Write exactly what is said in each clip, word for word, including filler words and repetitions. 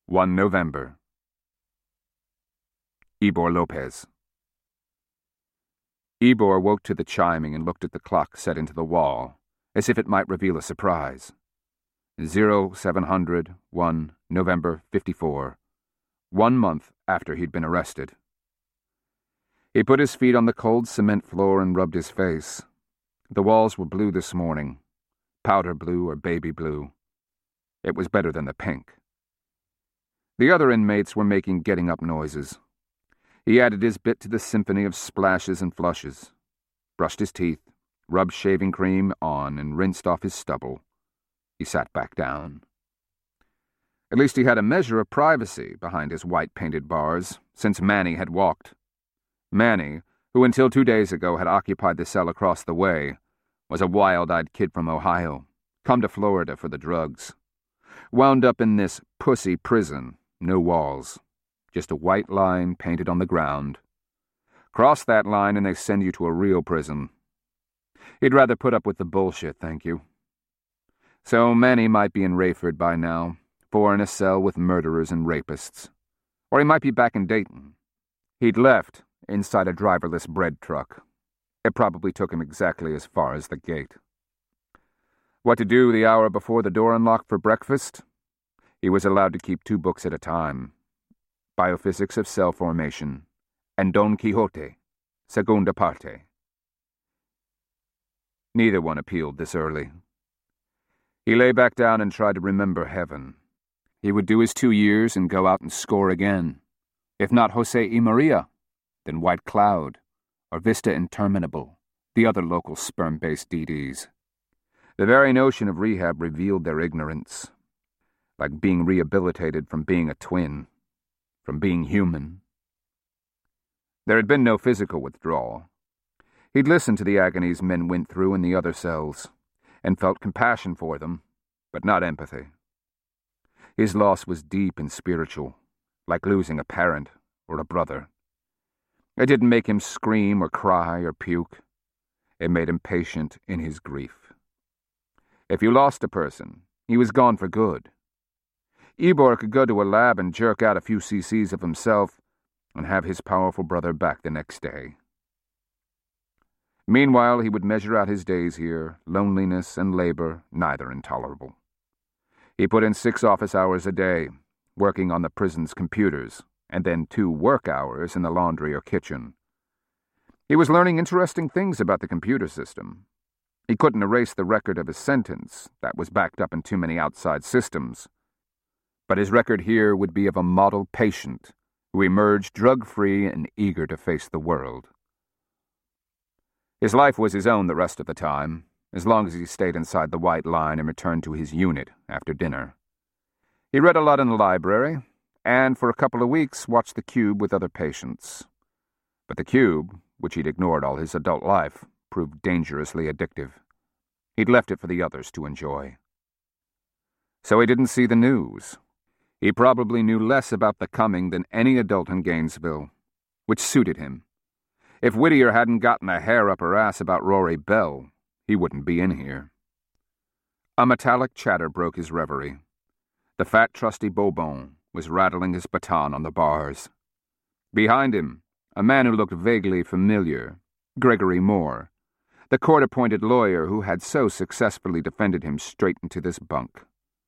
the first of November. Ybor Lopez. Ybor woke to the chiming and looked at the clock set into the wall, as if it might reveal a surprise. Zero seven hundred one November fifty-four, one month after he'd been arrested. He put his feet on the cold cement floor and rubbed his face. The walls were blue this morning, powder blue or baby blue. It was better than the pink. The other inmates were making getting-up noises. He added his bit to the symphony of splashes and flushes, brushed his teeth, rubbed shaving cream on, and rinsed off his stubble. He sat back down. At least he had a measure of privacy behind his white-painted bars, since Manny had walked. Manny, who until two days ago had occupied the cell across the way, was a wild-eyed kid from Ohio, come to Florida for the drugs. Wound up in this pussy prison, no walls, just a white line painted on the ground. Cross that line and they send you to a real prison. He'd rather put up with the bullshit, thank you. So Manny might be in Rayford by now, four in a cell with murderers and rapists. Or he might be back in Dayton. He'd left inside a driverless bread truck. It probably took him exactly as far as the gate. What to do the hour before the door unlocked for breakfast? He was allowed to keep two books at a time. Biophysics of Cell Formation and Don Quixote, Segunda Parte. Neither one appealed this early. He lay back down and tried to remember heaven. He would do his two years and go out and score again. If not Jose y Maria, then White Cloud, or Vista Interminable, the other local sperm-based D Ds. The very notion of rehab revealed their ignorance, like being rehabilitated from being a twin, from being human. There had been no physical withdrawal. He'd listened to the agonies men went through in the other cells, and felt compassion for them, but not empathy. His loss was deep and spiritual, like losing a parent or a brother. It didn't make him scream or cry or puke. It made him patient in his grief. If you lost a person, he was gone for good. Ybor could go to a lab and jerk out a few cc's of himself and have his powerful brother back the next day. Meanwhile, he would measure out his days here, loneliness and labor, neither intolerable. He put in six office hours a day, working on the prison's computers, and then two work hours in the laundry or kitchen. He was learning interesting things about the computer system. He couldn't erase the record of his sentence, that was backed up in too many outside systems. But his record here would be of a model patient who emerged drug-free and eager to face the world. His life was his own the rest of the time, as long as he stayed inside the white line and returned to his unit after dinner. He read a lot in the library, and for a couple of weeks watched The Cube with other patients. But The Cube, which he'd ignored all his adult life, proved dangerously addictive. He'd left it for the others to enjoy. So he didn't see the news. He probably knew less about the coming than any adult in Gainesville, which suited him. If Whittier hadn't gotten a hair up her ass about Rory Bell, he wouldn't be in here. A metallic chatter broke his reverie. The fat trusty Bobon was rattling his baton on the bars. Behind him, a man who looked vaguely familiar, Gregory Moore, the court-appointed lawyer who had so successfully defended him straight into this bunk.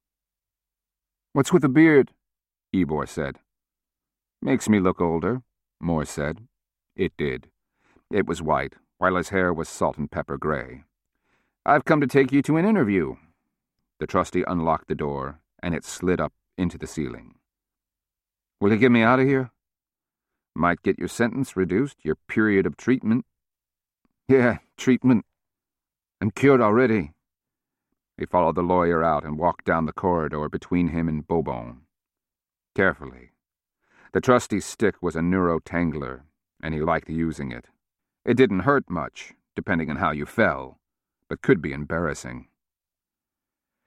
"What's with the beard?" Ybor said. "Makes me look older," Moore said. It did. It was white, while his hair was salt and pepper gray. "I've come to take you to an interview." The trustee unlocked the door, and it slid up into the ceiling. "Will you get me out of here?" "Might get your sentence reduced, your period of treatment." "Yeah, treatment. I'm cured already." He followed the lawyer out and walked down the corridor between him and Bobon. Carefully. The trustee's stick was a neurotangler, and he liked using it. It didn't hurt much, depending on how you fell, but could be embarrassing.